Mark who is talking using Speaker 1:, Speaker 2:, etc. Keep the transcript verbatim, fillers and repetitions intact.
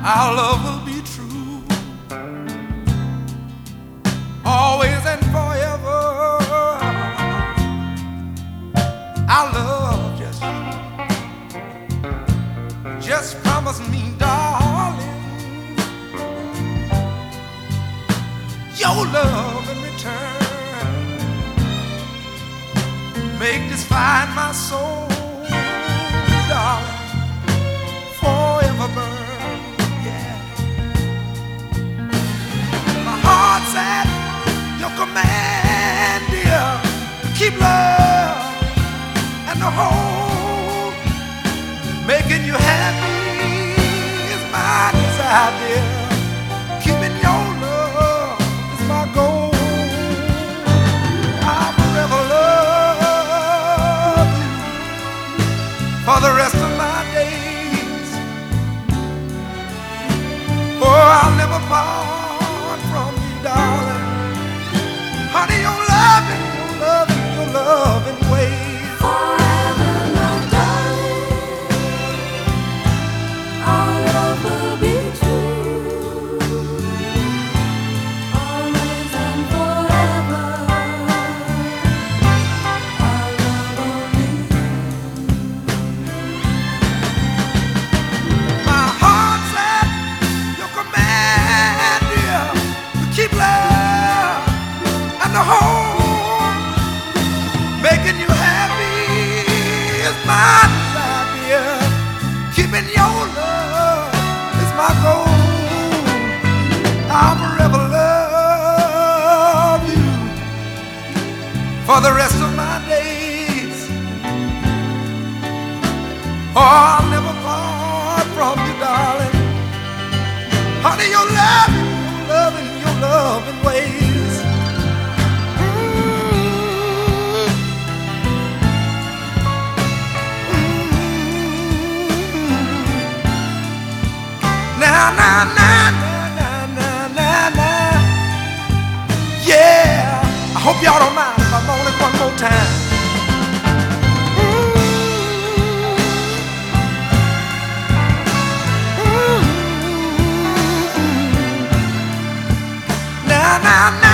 Speaker 1: our love will be true, always and forever. Our love just you, just promise me, darling, your love in return. Make this find my soul, darling, forever burn. Yeah, my heart's at your command, dear. Keep love and the whole, making you happy is my desire, dear. Keeping your love is my goal. I'll forever love you for the rest of my days. Oh, I'll never part from you, darling. Honey, your loving, your loving, your loving ways. Making you happy is my desire, keeping your love is my goal. I'll forever love you for the rest of my days. Oh, I'll never part from you, darling. Honey, your loving, your loving, your loving ways. Na na na na na na na. Yeah, I hope y'all don't mind if I'm on it one more time. Na na na.